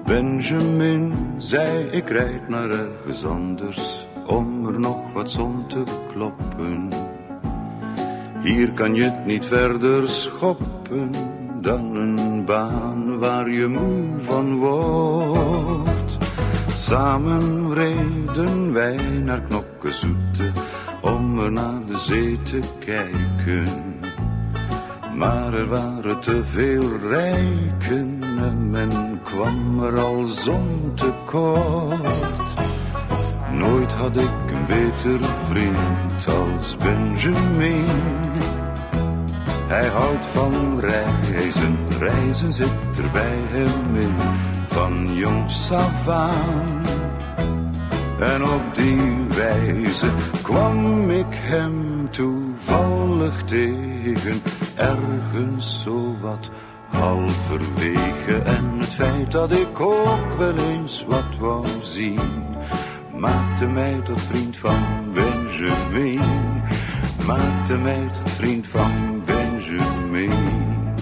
Benjamin zei, ik rijd naar ergens anders om er nog wat zon te kloppen. Hier kan je het niet verder schoppen dan een baan waar je moe van wordt. Samen reden wij naar Knokkezoete om er naar de zee te kijken. Maar er waren te veel rijken en men kwam er al zon tekort. Nooit had ik een beter vriend als Benjamin. Hij houdt van reizen, reizen zit er bij hem in, van jongs af aan. En op die wijze kwam ik hem toevallig tegen, ergens zo wat halverwege. En het feit dat ik ook wel eens wat wou zien, maakte mij tot vriend van Benjamin. Maakte mij tot vriend van Benjamin.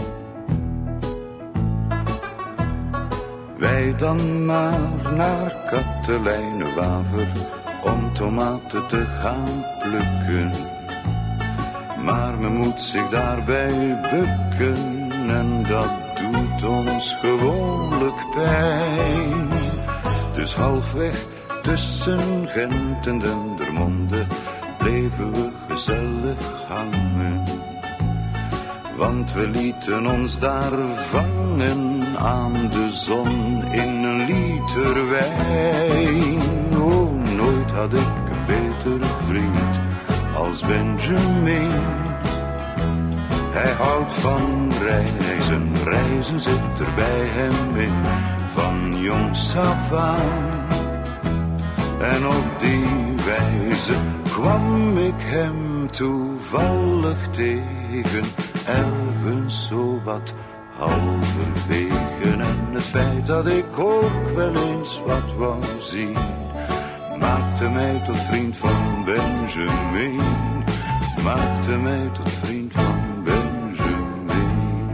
Wij dan maar naar Katelijnewaver om tomaten te gaan plukken. Maar men moet zich daarbij bukken en dat doet ons gewoonlijk pijn. Dus halfweg tussen Gent en Dendermonde bleven we gezellig hangen. Want we lieten ons daar vangen aan de zon in een liter wijn. Oh, nooit had ik een betere vriend als Benjamin. Hij houdt van reizen, reizen zit er bij hem in, van jongs af aan. En op die wijze kwam ik hem toevallig tegen, ergens zo wat halverwege. En het feit dat ik ook wel eens wat wou zien, maakte mij tot vriend van Benjamin. Maakte mij tot vriend van Benjamin.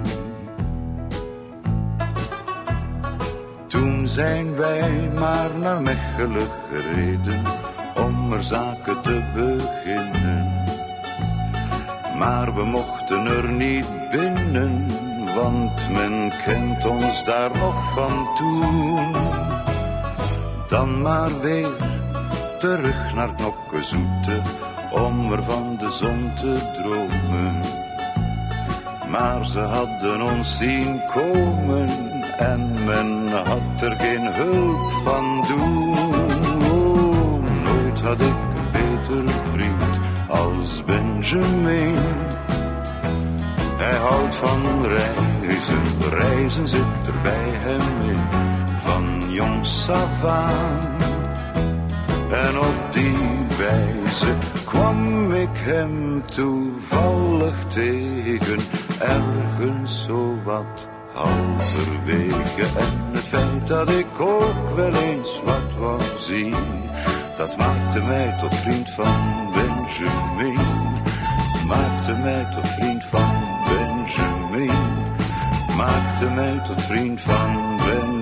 Toen zijn wij maar naar Mechelen gereden om er zaken te beginnen. Maar we mochten er niet binnen, want men kent ons daar nog van toen. Dan maar weer terug naar Knokkezoete om er van de zon te dromen. Maar ze hadden ons zien komen en men had er geen hulp van doen. Oh, nooit had ik een betere vriend als Benjamin. Hij houdt van reizen, reizen zit er bij hem in, van jongs af aan. En op die wijze kwam ik hem toevallig tegen, ergens zo wat halverwege. En het feit dat ik ook wel eens wat wou zien, dat maakte mij tot vriend van Benjamin. Maakte mij tot vriend van Benjamin. Maakte mij tot vriend van Benjamin.